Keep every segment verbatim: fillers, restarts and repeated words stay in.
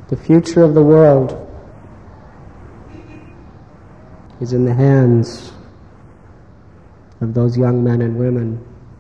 The future of the world is in the hands of those young men and women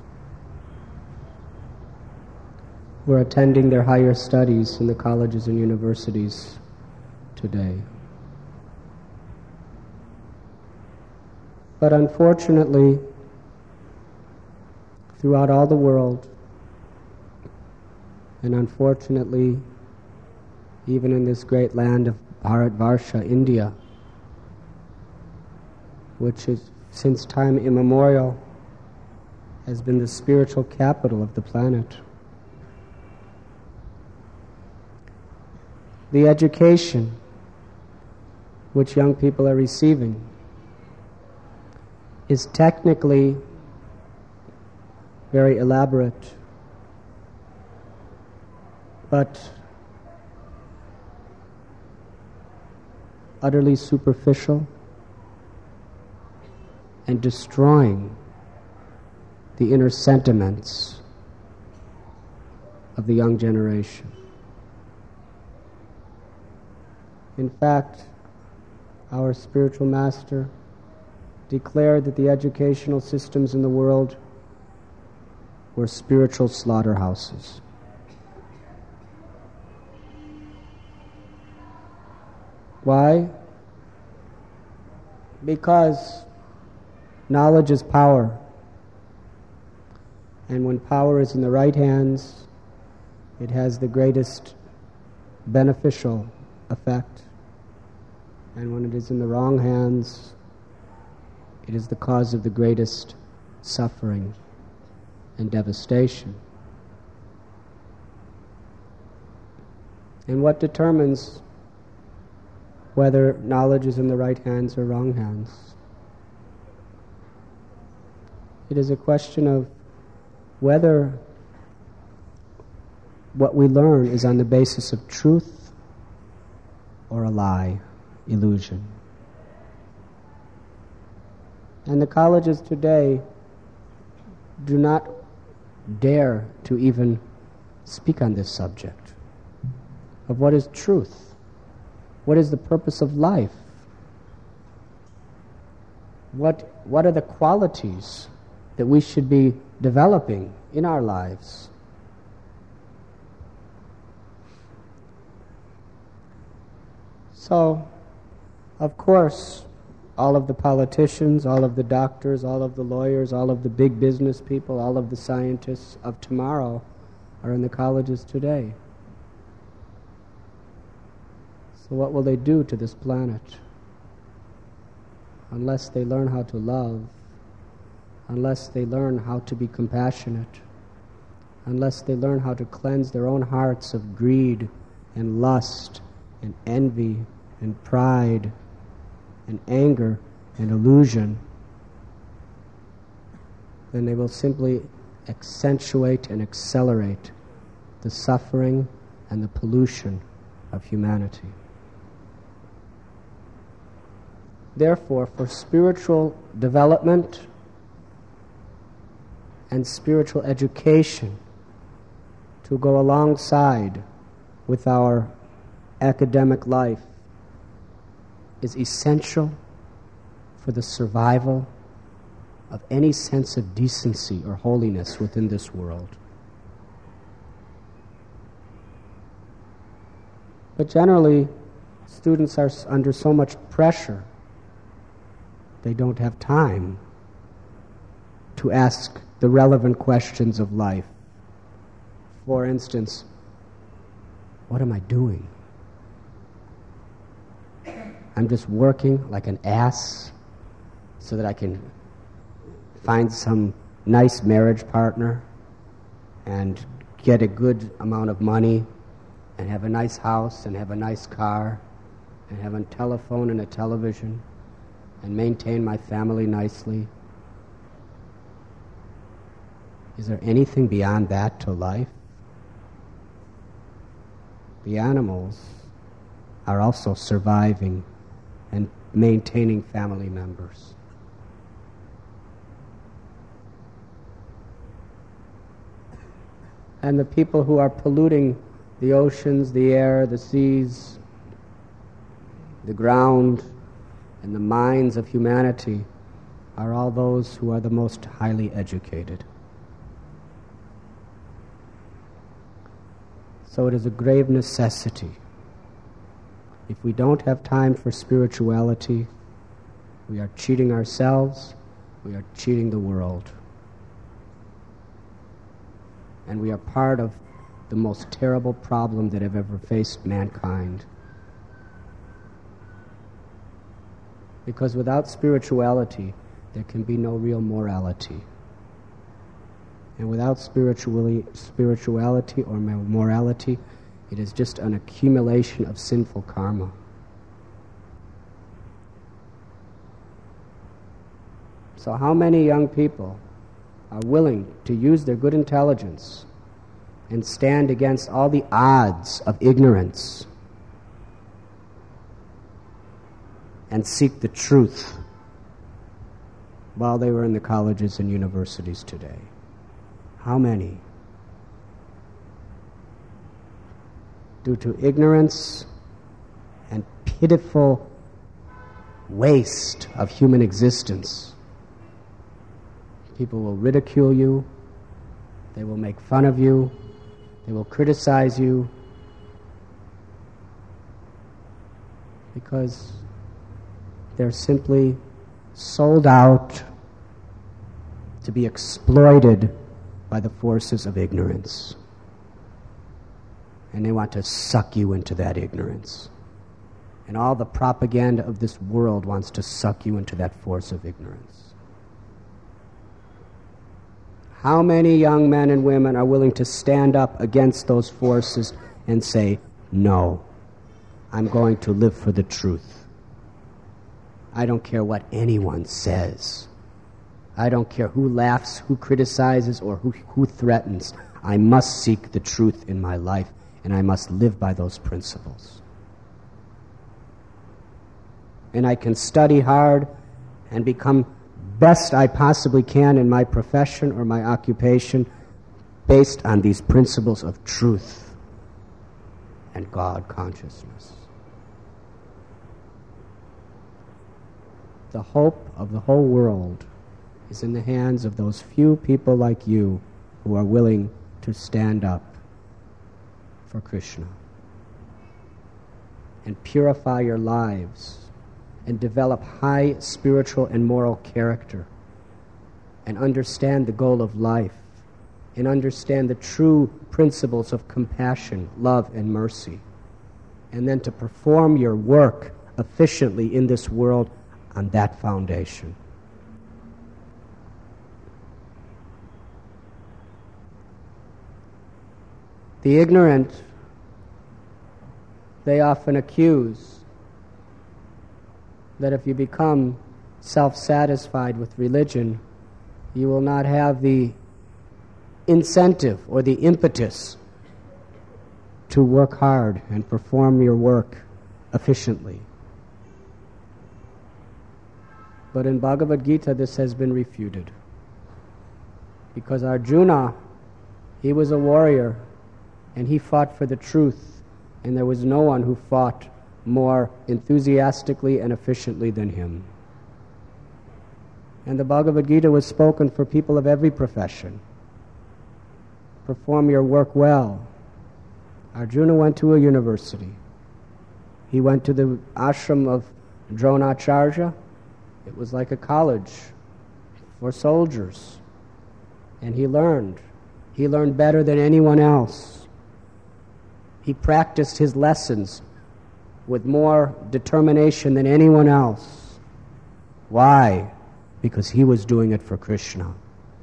who are attending their higher studies in the colleges and universities today. But unfortunately, throughout all the world, and unfortunately, even in this great land of Bharatvarsha, India, which is since time immemorial has been the spiritual capital of the planet, the education which young people are receiving is technically very elaborate, but utterly superficial and destroying the inner sentiments of the young generation. In fact, our spiritual master declared that the educational systems in the world were spiritual slaughterhouses. Why? Because knowledge is power, and when power is in the right hands, it has the greatest beneficial effect, and when it is in the wrong hands, it is the cause of the greatest suffering and devastation. And what determines whether knowledge is in the right hands or wrong hands? It is a question of whether what we learn is on the basis of truth or a lie, illusion. And the colleges today do not dare to even speak on this subject of what is truth, what is the purpose of life, what what are the qualities that we should be developing in our lives. So, of course, all of the politicians, all of the doctors, all of the lawyers, all of the big business people, all of the scientists of tomorrow are in the colleges today. So what will they do to this planet? Unless they learn how to love, unless they learn how to be compassionate, unless they learn how to cleanse their own hearts of greed and lust and envy and pride and anger and illusion, then they will simply accentuate and accelerate the suffering and the pollution of humanity. Therefore, for spiritual development and spiritual education to go alongside with our academic life is essential for the survival of any sense of decency or holiness within this world. But generally, students are under so much pressure, they don't have time to ask the relevant questions of life. For instance, what am I doing? I'm just working like an ass so that I can find some nice marriage partner and get a good amount of money and have a nice house and have a nice car and have a telephone and a television and maintain my family nicely. Is there anything beyond that to life? The animals are also surviving and maintaining family members. And the people who are polluting The oceans, the air, the seas, the ground, and the minds of humanity are all those who are the most highly educated. So it is a grave necessity. If we don't have time for spirituality, we are cheating ourselves, we are cheating the world. And we are part of the most terrible problem that have ever faced mankind. Because without spirituality, there can be no real morality. And without spirituality, spirituality or morality, it is just an accumulation of sinful karma. So how many young people are willing to use their good intelligence and stand against all the odds of ignorance and seek the truth while they were in the colleges and universities today? How many? Due to ignorance and pitiful waste of human existence, people will ridicule you, they will make fun of you, they will criticize you, because they're simply sold out to be exploited by the forces of ignorance. And they want to suck you into that ignorance. And all the propaganda of this world wants to suck you into that force of ignorance. How many young men and women are willing to stand up against those forces and say, no, I'm going to live for the truth. I don't care what anyone says. I don't care who laughs, who criticizes, or who, who threatens. I must seek the truth in my life, and I must live by those principles. And I can study hard and become best I possibly can in my profession or my occupation based on these principles of truth and God consciousness. The hope of the whole world is in the hands of those few people like you who are willing to stand up for Krishna and purify your lives and develop high spiritual and moral character and understand the goal of life and understand the true principles of compassion, love, and mercy, and then to perform your work efficiently in this world on that foundation. The ignorant, they often accuse that if you become self-satisfied with religion, you will not have the incentive or the impetus to work hard and perform your work efficiently. But in Bhagavad Gita, this has been refuted. Because Arjuna, he was a warrior, and he fought for the truth, and there was no one who fought more enthusiastically and efficiently than him. And the Bhagavad Gita was spoken for people of every profession. Perform your work well. Arjuna went to a university. He went to the ashram of Dronacharya. It was like a college for soldiers. And he learned. He learned better than anyone else. He practiced his lessons with more determination than anyone else. Why? Because he was doing it for Krishna.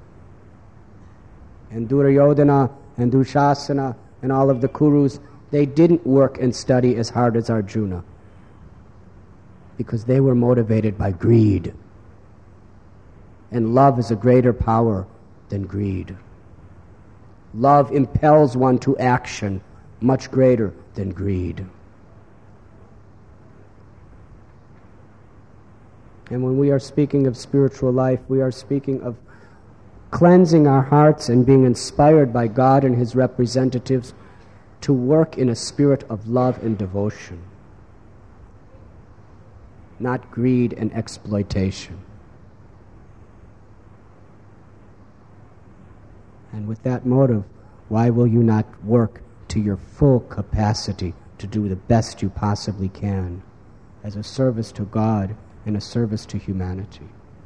And Duryodhana and Dushasana and all of the Kurus, they didn't work and study as hard as Arjuna because they were motivated by greed. And love is a greater power than greed. Love impels one to action much greater than greed. And when we are speaking of spiritual life, we are speaking of cleansing our hearts and being inspired by God and His representatives to work in a spirit of love and devotion, not greed and exploitation. And with that motive, why will you not work to your full capacity to do the best you possibly can as a service to God and a service to humanity?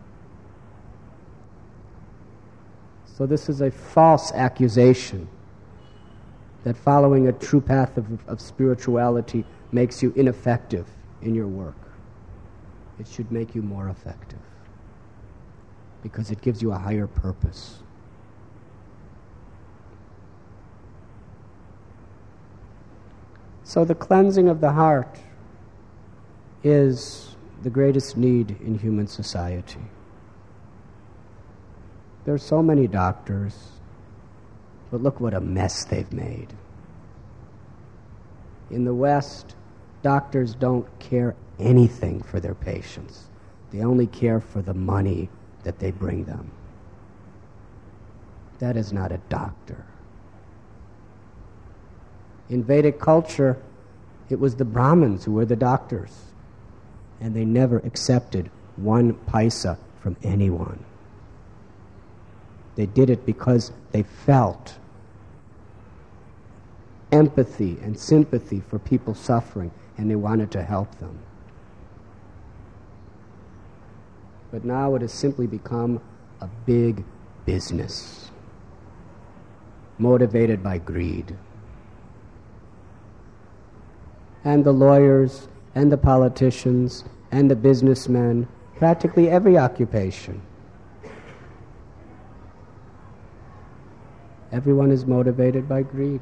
So this is a false accusation that following a true path of, of spirituality makes you ineffective in your work. It should make you more effective because it gives you a higher purpose. So the cleansing of the heart is the greatest need in human society. There are so many doctors, but look what a mess they've made. In the West, doctors don't care anything for their patients. They only care for the money that they bring them. That is not a doctor. In Vedic culture, it was the Brahmins who were the doctors, and they never accepted one paisa from anyone. They did it because they felt empathy and sympathy for people suffering, and they wanted to help them. But now it has simply become a big business, motivated by greed. And the lawyers, and the politicians, and the businessmen, practically every occupation, everyone is motivated by greed.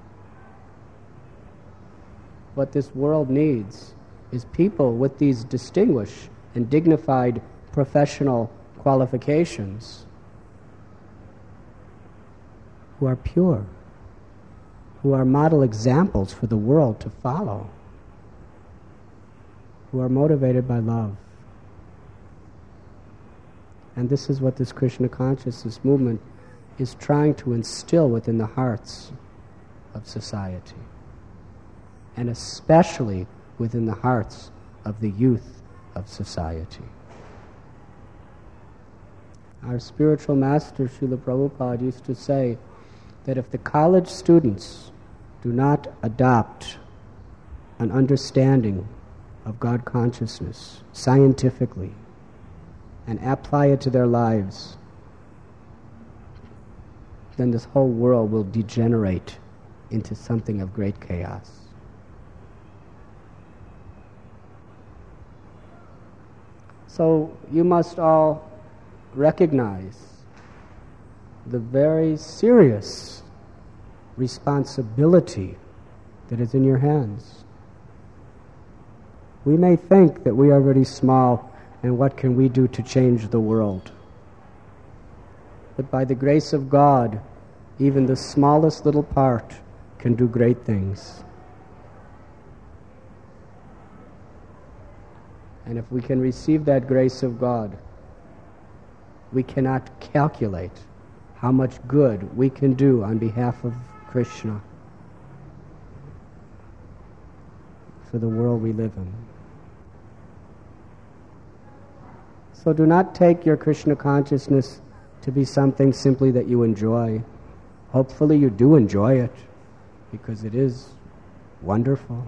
What this world needs is people with these distinguished and dignified professional qualifications who are pure, who are model examples for the world to follow, who are motivated by love. And this is what this Krishna consciousness movement is trying to instill within the hearts of society, and especially within the hearts of the youth of society. Our spiritual master, Srila Prabhupada, used to say that if the college students do not adopt an understanding of God consciousness scientifically and apply it to their lives, then this whole world will degenerate into something of great chaos. So you must all recognize the very serious responsibility that is in your hands. We may think that we are very small and what can we do to change the world? But by the grace of God, even the smallest little part can do great things. And if we can receive that grace of God, we cannot calculate how much good we can do on behalf of Krishna for the world we live in. So do not take your Krishna consciousness to be something simply that you enjoy. Hopefully you do enjoy it, because it is wonderful.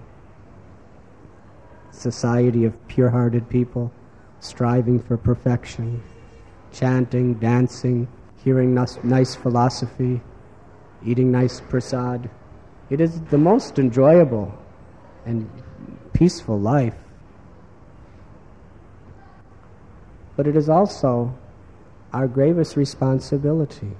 Society of pure-hearted people striving for perfection, chanting, dancing, hearing nice philosophy, eating nice prasad. It is the most enjoyable and peaceful life. But it is also our gravest responsibility.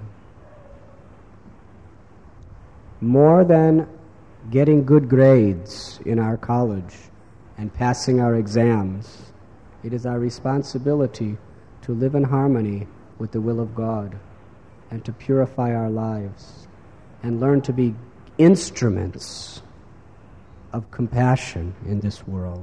More than getting good grades in our college and passing our exams, it is our responsibility to live in harmony with the will of God and to purify our lives and learn to be instruments of compassion in this world.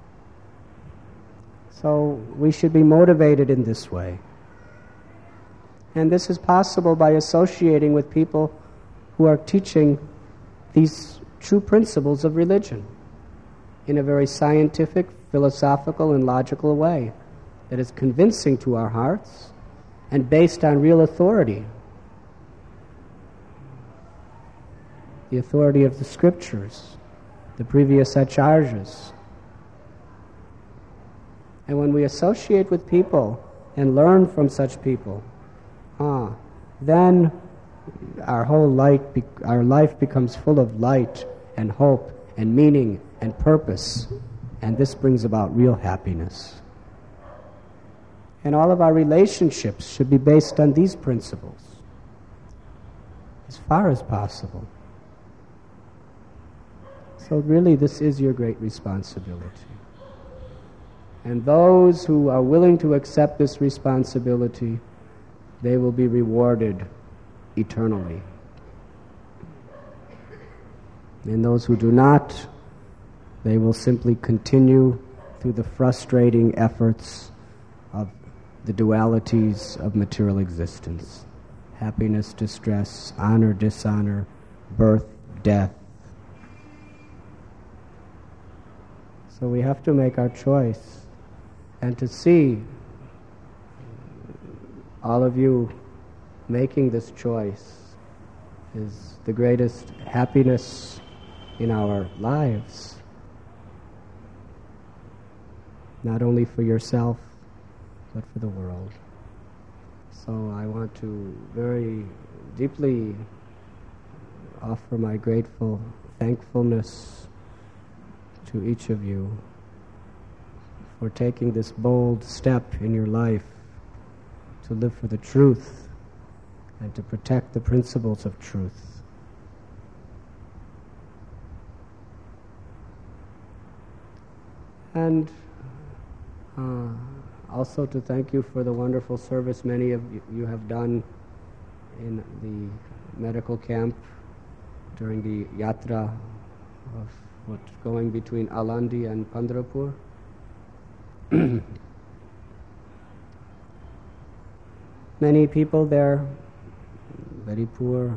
So we should be motivated in this way. And this is possible by associating with people who are teaching these true principles of religion in a very scientific, philosophical, and logical way that is convincing to our hearts and based on real authority. The authority of the scriptures, the previous acharyas. And when we associate with people and learn from such people, ah, then our whole light, be- our life becomes full of light and hope and meaning and purpose, and this brings about real happiness. And all of our relationships should be based on these principles, as far as possible. So really, this is your great responsibility. And those who are willing to accept this responsibility, they will be rewarded eternally. And those who do not, they will simply continue through the frustrating efforts of the dualities of material existence. Happiness, distress, honor, dishonor, birth, death. So we have to make our choice. And to see all of you making this choice is the greatest happiness in our lives. Not only for yourself, but for the world. So I want to very deeply offer my grateful thankfulness to each of you for taking this bold step in your life to live for the truth and to protect the principles of truth. And uh, also to thank you for the wonderful service many of you have done in the medical camp during the yatra of what, going between Alandi and Pandharpur. Many people there, very poor,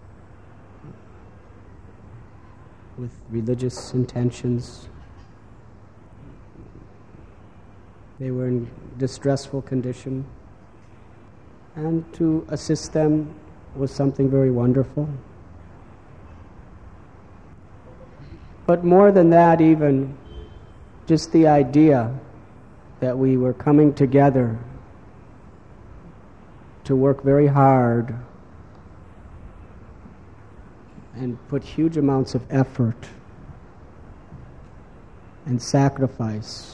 with religious intentions. They were in distressful condition, and to assist them was something very wonderful. But more than that, even just the idea that we were coming together to work very hard and put huge amounts of effort and sacrifice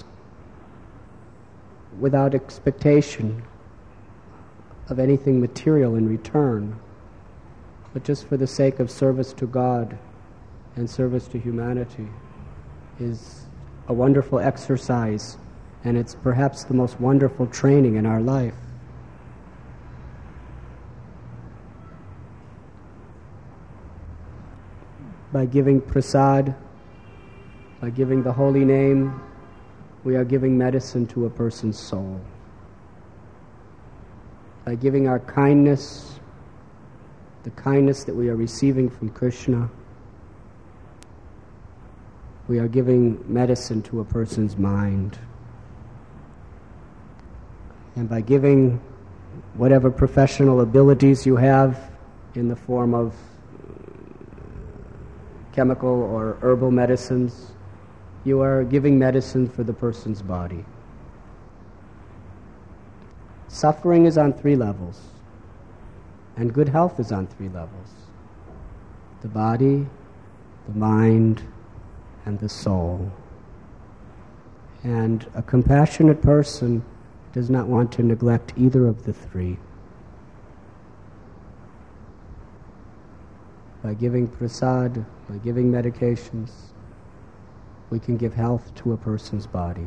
without expectation of anything material in return, but just for the sake of service to God and service to humanity, is a wonderful exercise, and it's perhaps the most wonderful training in our life. By giving prasad, by giving the holy name, we are giving medicine to a person's soul. By giving our kindness, the kindness that we are receiving from Krishna, we are giving medicine to a person's mind. And by giving whatever professional abilities you have in the form of chemical or herbal medicines, you are giving medicine for the person's body. Suffering is on three levels, and good health is on three levels: the body, the mind, and the soul. And a compassionate person does not want to neglect either of the three. By giving prasad, by giving medications, we can give health to a person's body.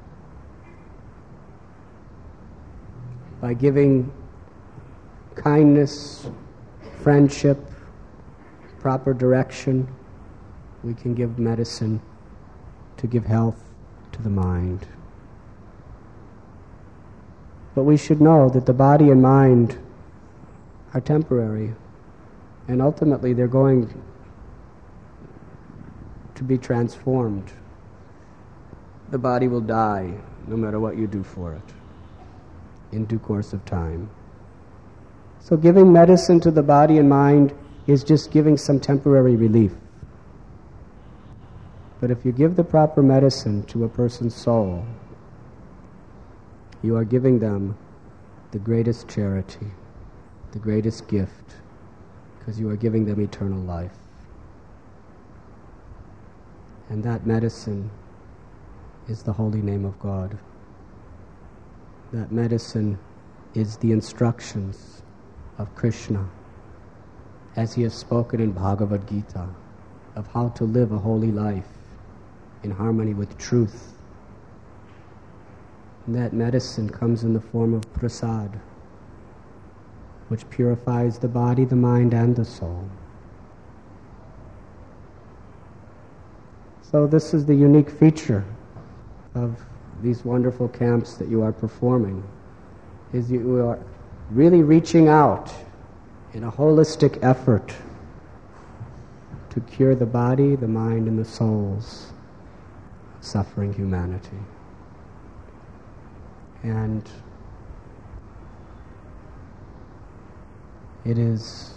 By giving kindness, friendship, proper direction, we can give medicine to give health to the mind. But we should know that the body and mind are temporary, and ultimately they're going to be transformed. The body will die no matter what you do for it in due course of time. So giving medicine to the body and mind is just giving some temporary relief. But if you give the proper medicine to a person's soul, you are giving them the greatest charity, the greatest gift, because you are giving them eternal life. And that medicine is the holy name of God. That medicine is the instructions of Krishna, as he has spoken in Bhagavad Gita, of how to live a holy life in harmony with truth. And that medicine comes in the form of prasad, which purifies the body, the mind, and the soul. So this is the unique feature of these wonderful camps that you are performing, is you are really reaching out in a holistic effort to cure the body, the mind, and the souls of suffering humanity. And it is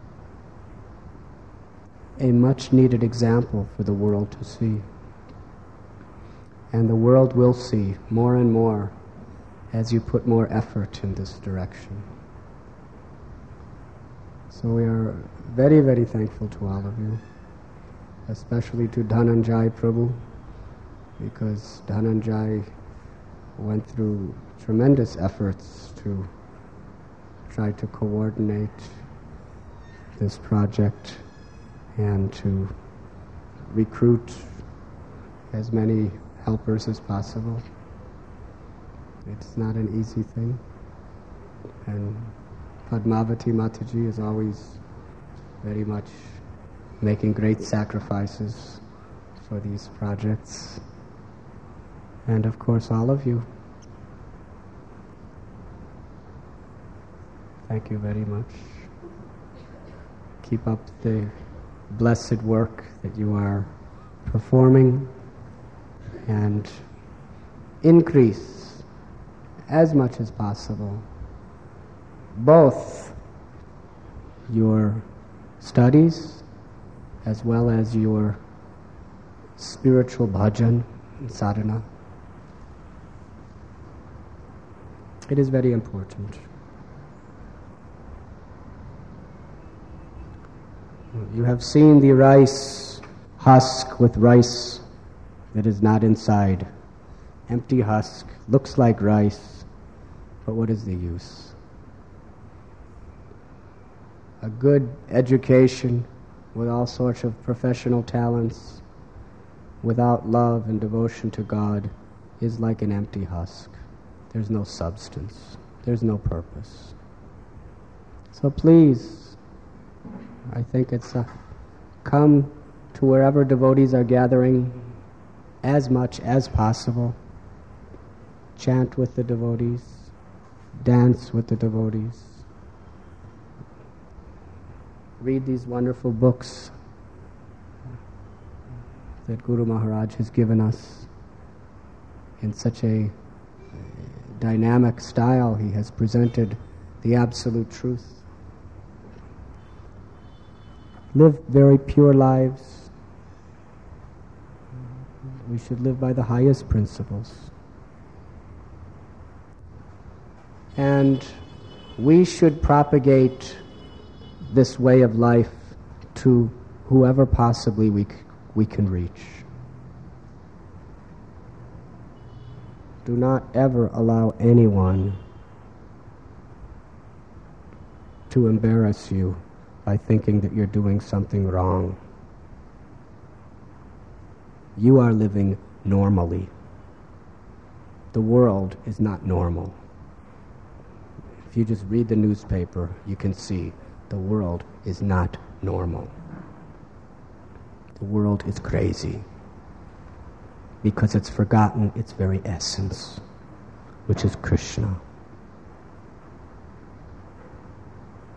a much needed example for the world to see. And the world will see more and more as you put more effort in this direction. So we are very, very thankful to all of you, especially to Dhananjay Prabhu, because Dhananjay went through tremendous efforts to try to coordinate this project and to recruit as many helpers as possible. It's not an easy thing. And Padmavati Mataji is always very much making great sacrifices for these projects. And of course, all of you. Thank you very much. Keep up the blessed work that you are performing, and increase as much as possible both your studies as well as your spiritual bhajan and sadhana. It is very important. You have seen the rice husk with rice that is not inside. Empty husk, looks like rice, but what is the use? A good education with all sorts of professional talents, without love and devotion to God, is like an empty husk. There's no substance. There's no purpose. So please, I think it's a, come to wherever devotees are gathering as much as possible. Chant with the devotees. Dance with the devotees. Read these wonderful books that Guru Maharaj has given us in such a dynamic style. He has presented the absolute truth. Live very pure lives. We should live by the highest principles. And we should propagate this way of life to whoever possibly we, c- we can reach. Do not ever allow anyone to embarrass you by thinking that you're doing something wrong. You are living normally. The world is not normal. If you just read the newspaper, you can see the world is not normal. The world is crazy because it's forgotten its very essence, which is Krishna.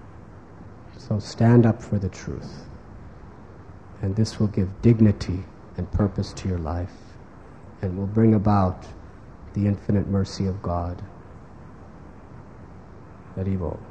So stand up for the truth, and this will give dignity and purpose to your life, and will bring about the infinite mercy of God. Haribo.